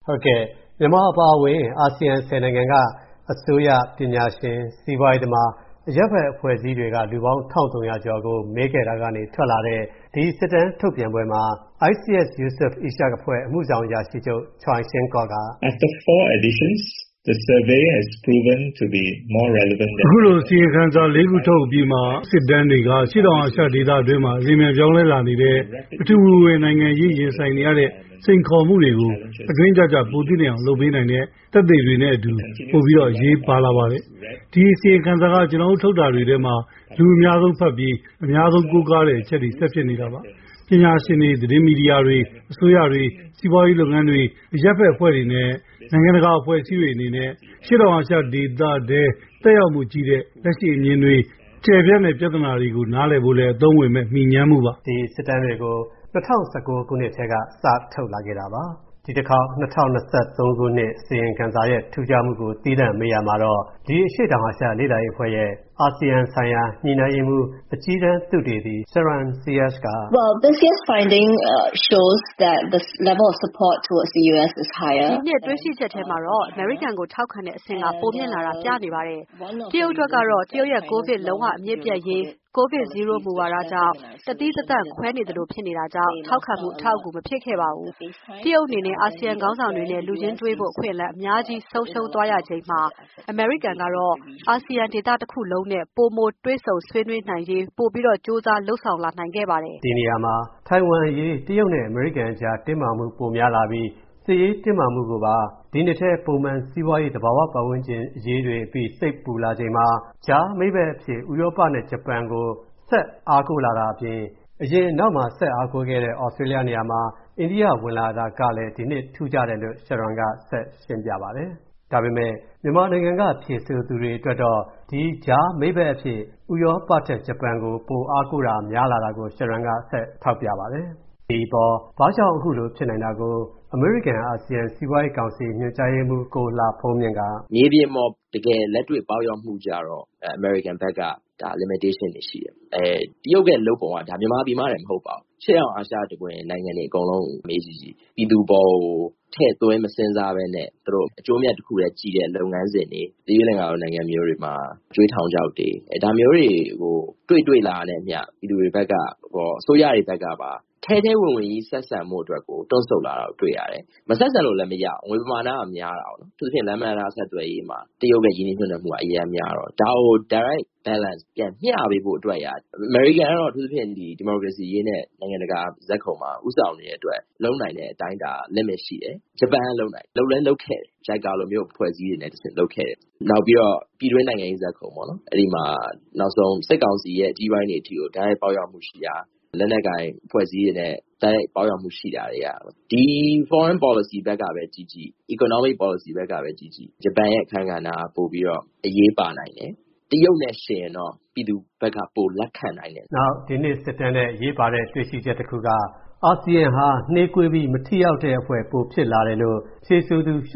ဟုတ်ကဲ့မြန်မာအပါအဝင်အာဆီယံ10နိုင်ငံကအစိုးရပညာရှင်စီးပွားရေးသမားအရပ်ဘက်အဖွဲ့အစည်းတွေကလူပေါင်း1300ကျော်ကိုမေးခဲ့တာကနေထွက်လာတဲ့ဒီစစ်တမ်းထုတ်ပြန်ပွဲမှာ ICS Yusof Ishak အဖွဲ့အမှုဆောင်အရာရှိချုပ် Choi Shin Kor က After 4 editions the survey has proven to be more relevant than အခုလိုစီရင်ခံစာ၄ခုထုတ်ပြီးမှစစ်တမ်းတွေကရှေ့တောင်အာရှဒေသအတွင်းမှာအစီအမံပြောင်းလဲလာနေတဲ့အထူးဝေနိုင်ငံရေးရင်ဆိုင်နေရတဲ့စိန်ခေါ်မှုတွေကိုအတွင်းကြကြပိုသိနေအောင်လုပ်ပေးနိုင်တဲ့သက်သေတွေနဲ့အတူပို့ပြီးတော့ရေးပါလာပါတယ်ဒီစီရင်ခံစာကကျွန်တော်တို့ထုတ်တာတွေထဲမှာလူအများဆုံးဖတ်ပြီးအများဆုံးကိုးကားတဲ့အချက်တွေဆက်ဖြစ်နေတာပါပညာရှင်တွေသတင်းမီဒီယာတွေအစိုးရတွေစီးပွားရေးလုပ်ငန်းတွေအရပ်ဘက်အဖွဲ့တွေနဲ့နိုင်ငံတကာအဖွဲ့အစည်းတွေအနေနဲ့ရှေ့တောင်အာရှဒေသတဲ့တက်ရောက်မှုကြီးတဲ့လက်ရှိအမြင်တွေကျယ်ပြန့်တဲ့ပြဿနာတွေကိုနားလည်ဖို့လည်းအသုံးဝင်မဲ့မှီညမ်းမှုပါဒီစစ်တမ်းတွေကို2019ခုနှစ်ထဲကစထုတ်လာခဲ့တာပါဒီတစ်ခေါက်2023ခုနှစ်စီရင်ခံစာရဲ့ထူးခြားမှုကိုသိတဲ့မေးရမှာတော့ဒီအရှိတောင်အာရှလေ့လာရေးအဖွဲ့ရဲ့အာဆီယံဆိုင်ရာညှိနှိုင်းရေးမှူးအကြီးတန်းသုတေသီ Sharon Sears က Well, this year's finding shows that the level of support towards the US is higher. ဒီနှစ်တွေ့ရှိချက်ထဲမှာတော့ American ကိုထောက်ခံတဲ့အဆင့်ကပိုမြင့်လာတာပြနေပါတယ်။တရုတ်အတွက်ကတော့တရုတ်ရဲ့ COVID လုံးဝအမြင့်ပြတ်ရေး COVID-0 မူဝါဒကြောင့်တသီးတသန့်ခွဲနေတယ်လို့ဖြစ်နေတာကြောင့်ထောက်ခံမှုအထောက်အကူမဖြစ်ခဲ့ပါဘူး။တရုတ်အနေနဲ့အာဆီယံခေါင်းဆောင်တွေနဲ့လူချင်းတွေ့ဖို့အခွင့်အလမ်းအများကြီးဆုံးရှုံးသွားရချိန်မှာ American ကတော့အာဆီယံဒေသတစ်ခုလုံးနဲ့ပိုမိုတွေ့ဆုံဆွေးနွေးနိုင်ရေးပို့ပြီးတော့စ조사လှုပ်ဆောင်လာနိုင်ခဲ့ပါတယ်ဒီနေရာမှာထိုင်ဝမ်အရေးတရုတ်နဲ့ American အကြားတင်းမာမှုပိုများလာပြီးစစ်ရေးတင်းမာမှုကိုပါဒီနှစ်ထဲပုံမှန်စီးပွားရေးသဘာဝပတ်ဝန်းကျင်အရေးတွေပြီးစိတ်ပူလာချိန်မှာဂျာမိဘအဖြစ်ဥရောပနဲ့ဂျပန်ကိုဆက်အားကိုးလာတာအပြင်အရင်နောက်မှာဆက်အားကိုးခဲ့တဲ့ Australia နေရာမှာအိန္ဒိယဝင်လာတာကလည်းဒီနှစ်ထူးခြားတယ်လို့ Sharon ကဆက်ရှင်းပြပါတယ်ဒါပေမဲ့မြန်မာနိုင်ငံကဖြည့်ဆို့သူတွေအတွက်တော့ဒီဂျာမိဘအဖြစ်ဥရောပထက်ဂျပန်ကိုပိုအားကိုးတာများလာတာကို Sharon ကဆက်ထောက်ပြပါတယ်ဒီပေါ်ဘာကြောင့်အခုလိုဖြစ်နိုင်တာကို American အာဆီယံစီးပွားရေးကောင်စီညွှန်ကြားရေးမှူးကိုလာဖုံးမြင့်ကမြေပြင်မှာတကယ်လက်တွေ့ပေါက်ရောက်မှုကြတော့ American ဘက်ကဒါ limitation တွေရှိတယ်တရုတ်ရဲ့လုပ်ပုံကဒါမြန်မာပြည်မှာလည်းမဟုတ်ပါဘူးရှေ့အောင်အာရှတကွင်နိုင်ငံတွေအကုန်လုံးမေးကြည့်ပြည်သူပေါ်ထည့်သွင်းမစင်စားပဲနဲ့သူတို့အကျိုးမြတ်တစ်ခုတည်းကြီးတဲ့လုပ်ငန်းစဉ်တွေပြည်လည်ကောင်နိုင်ငံမျိုးတွေမှာကျွေးထောင်ကြောက်တွေဒါမျိုးတွေကိုတွေ့လာတဲ့အမျှပြည်သူတွေဘက်ကအစိုးရတွေဘက်ကပါထဲဝင်ကြီးဆက်ဆံမှုအတွက်ကိုတွန်းဆုတ်လာတာကိုတွေ့ရတယ်။မဆက်ဆံလို့လည်းမရအောင်ငွေပမာဏကများတာပေါ့။သူဖြင့်လမ်းမလာဆက်သွယ်ရေးမှာတရုတ်ရဲ့ရင်းနှီးမြှုပ်နှံမှုကအများများတော့ဒါကို direct balance ပြန်မျှပေးဖို့အတွက်American ကတော့သူဖြင့်ဒီ democracy ရေးနဲ့နိုင်ငံတကာဇက်ခုံမှာဥဆောင်နေတဲ့အတွက်လုံးနိုင်တဲ့အတိုင်းဒါ limit ရှိတယ်။ဂျပန်ကလုံးနိုင်လုပ်ခဲ့တယ်။ JICA လိုမျိုးဖွဲ့စည်းတွေနဲ့လုပ်ခဲ့တယ်။နောက်ပြီးတော့ပြည်တွင်းနိုင်ငံရေးဇက်ခုံပေါ့နော်။အဲ့ဒီမှာနောက်ဆုံးစစ်ကောင်စီရဲ့အကြီးပိုင်းတွေအထိကိုဒါရိုက်ပေါက်ရောက်မှုရှိတာလက်နက်ကိုင်ဖွဲ့စည်းရတဲ့တိုက်ပေါက်ရောက်မှုရှိတာတွေကဒီ foreign policy ဘက်ကပဲကြည့် economic policy ဘက်ကပဲကြည့်ဂျပန်ရဲ့အခန်းကဏ္ဍပို့ပြီးတော့အရေးပါနိုင်တယ်တရုတ်နဲ့ရှင်တော့ပြည်သူဘက်ကပိုလက်ခံနိုင်တယ်နောက်ဒီနေ့စစ်တမ်းနဲ့ရေးပါတဲ့တွေ့ရှိချက်တစ်ခုကအာဆီယံဟာနှေးကွေးပြီးမထိရောက်တဲ့အဖွဲ့ပိုဖြစ်လာတယ်လို့ဖြေဆိုသူ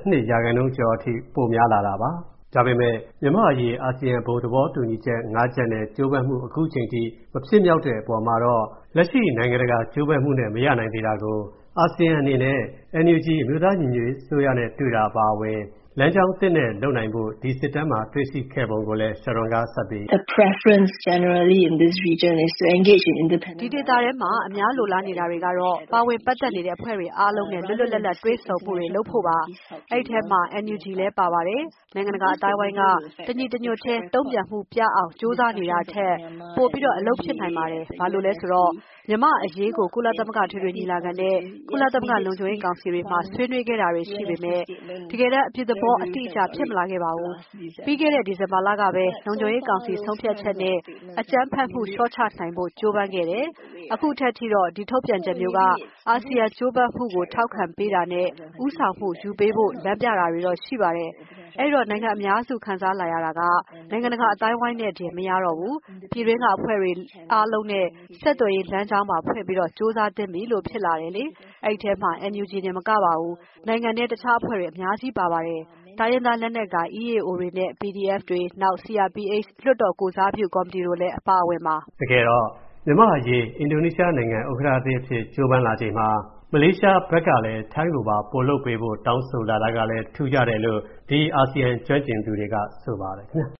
82%ကျော်အထိပိုများလာတာပါဒါပေမဲ့မြန်မာအရေးအာဆီယံဘုံသဘောတူညီချက်၅ချက်နဲ့ကြိုးပမ်းမှုအခုချိန်ထိမဖြစ်မြောက်တဲ့အပေါ်မှာတော့လက်ရှိနိုင်ငံတကာကြိုးပမ်းမှုနဲ့မရနိုင်သေးတာကိုအာဆီယံအနေနဲ့ NUG အမျိုးသားညီညွတ်ရေးအစိုးရနဲ့တွေ့တာပါဝင်လမ်းကြောင်းသစ်နဲ့လုပ်နိုင်ဖို့ဒီစစ်တမ်းမှာတွေ့ရှိခဲ့ပုံကိုလည်း Sharon ကဆက်ပြီး The preference generally in this region is to engage in independent ဒီဒေသထဲမှာအများလိုလားနေတာတွေကတော့ပါဝင်ပတ်သက်နေတဲ့အဖွဲ့တွေအားလုံးနဲ့လွတ်လွတ်လပ်လပ်တွေ့ဆုံမှုတွေလုပ်ဖို့ပါအဲ့ဒီထဲမှာ NUG လည်းပါပါတယ်နိုင်ငံတကာအတိုင်းဝိုင်းကတညီတညွတ်ထဲတုံ့ပြန်မှုပြအောင်စ조사နေတာထက်ပို့ပြီးတော့အလုပ်ဖြစ်နိုင်ပါတယ်ဘာလို့လဲဆိုတော့မြန်မာအရေးကိုကုလသမဂ္ဂထွေထွေညီလာခံနဲ့ကုလသမဂ္ဂလုံခြုံရေးကောင်စီတွေမှာဆွေးနွေးခဲ့တာတွေရှိပေမဲ့တကယ်တော့အပြည့်သဘောအတိအကျဖြစ်မလာခဲ့ပါဘူးပြီးခဲ့တဲ့ဒီဇင်ဘာလကပဲလုံခြုံရေးကောင်စီဆုံးဖြတ်ချက်နဲ့အကြမ်းဖက်မှုလျှော့ချနိုင်ဖို့ကြိုးပမ်းခဲ့တယ်အခုထက်ထိတော့ဒီထုတ်ပြန်ချက်မျိုးကအာဆီယံကြိုးပမ်းမှုကိုထောက်ခံပေးတာနဲ့ဥဆောင်မှုယူပေးဖို့လမ်းပြတာတွေတော့ရှိပါတယ်အဲ့တော့နိုင်ငံအများစုခံစားလာရတာကနိုင်ငံတကာအတိုင်းဝိုင်းနဲ့တည်းမရတော့ဘူးပြည်တွင်းကအဖွဲ့တွေအားလုံးနဲ့ဆက်သွယ်ရေးလမ်းကြောင်းမှာဖွင့်ပြီးတော့စ조사သင့်ပြီလို့ဖြစ်လာတယ်လေအဲ့ဒီထဲမှာ NUG နဲ့မကပါဘူးနိုင်ငံနဲ့တခြားအဖွဲ့တွေအများကြီးပါပါတယ်တိုင်းရင်းသားလက်နက်က EAO တွေနဲ့ PDF တွေနောက် CRPH လွှတ်တော်ကိုစားပြုကော်မတီတို့လည်းအပါအဝင်ပါတကယ်တော့မြန်မာအရေးအင်ဒိုနီးရှားနိုင်ငံဥက္ကဋ္ဌအဖြစ်ကြိုးပမ်းလာချိန်မှာမလေးရှားဘက်ကလည်းထိုင်းကိုပါပို့လုပ်ပေးဖို့တောင်းဆိုလာတာကလည်းထူးခြားတယ်လို့ဒီအာဆီယံကျွမ်းကျင်သူတွေကဆိုပါတယ်ခင်ဗျာ